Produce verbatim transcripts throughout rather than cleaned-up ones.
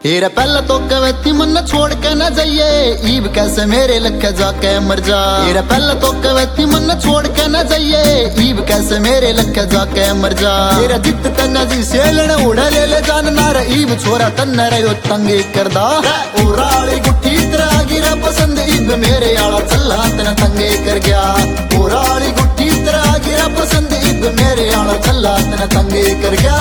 तेरा पहला तो कवैती मन छोड़ के न जाइए, ईब कैसे मेरे लखे जाके मर जा। तेरा पहला तो कवैती मन छोड़ के न जाइए, ईब कैसे मेरे लखे जाके मर जा। तेरा जित तन्ना जी सेलन उड़ा ले ले जान नार, ईब छोरा तन्ना रहो तंगे करदा। ओराली गुट्ठी तेरा गिरा पसंद, ईब मेरे आला चला तना तंगे कर गया। ओराली गुट्ठी तेरा गिरा पसंद, ईब मेरे आला चला तना तंगे कर गया।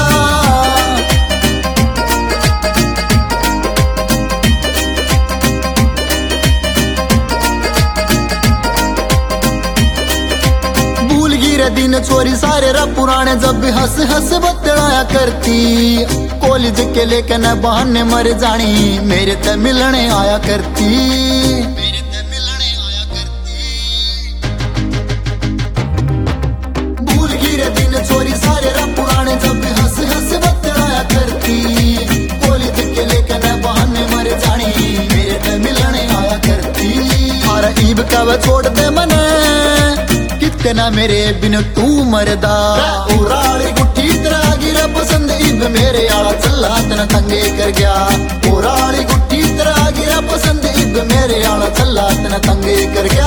दिन छोरी सारे रा पुराने जब भी हंस हंस बतलाया करती। कॉलेज के लेके न बहाने मर जानी, मेरे ते मिलने आया करती। मेरे ते मिलने आया करती। भूल गिरे दिन छोरी सारे रा पुराने जब भी हंस हंस बतलाया करती। कॉलेज के लेके न बहाने मर जानी, मेरे ते मिलने आया करती। और ईब का व छोड़ दे मने, कितना मेरे बिन तू मरदा। ओराली गुट्ठी तेरा गिरा पसंद, ईब मेरे आला चला तना तंगे कर गया। ओराली गुट्ठी तेरा गिरा पसंद, ईब मेरे आला चला तना तंगे कर गया।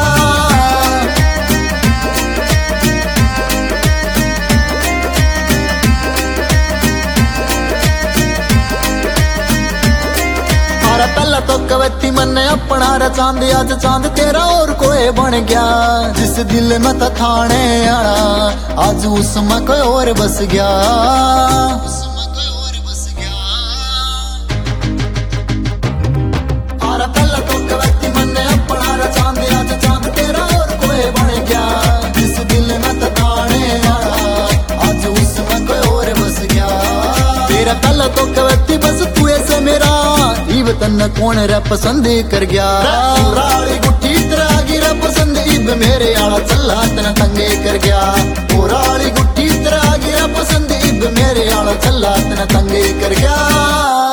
पहला तो कवैती मन अपना रा चांद, आज चांद तेरा और कोई बन गया। जिस दिल में था थाने आना, आज उसमें कोई और बस गया। उसमें कोई और बस गया। आरा पहला तो कवैती मन अपना रा चांद, आज चांद तेरा और कोई बन गया। जिस दिल में था थाने आना, आज उसमें कोई और बस गया। तेरा पहला तो कवैती बस तू ऐसे मेरा, ईब तन्ना कौन रे पसंद कर गया। ओराली गुट्ठी तेरा गिरा पसंद, ईब मेरे आला चला तना तंगे कर गया। ओराली गुट्ठी तेरा गिरा पसंद, ईब मेरे आला चला तना तंगे कर गया।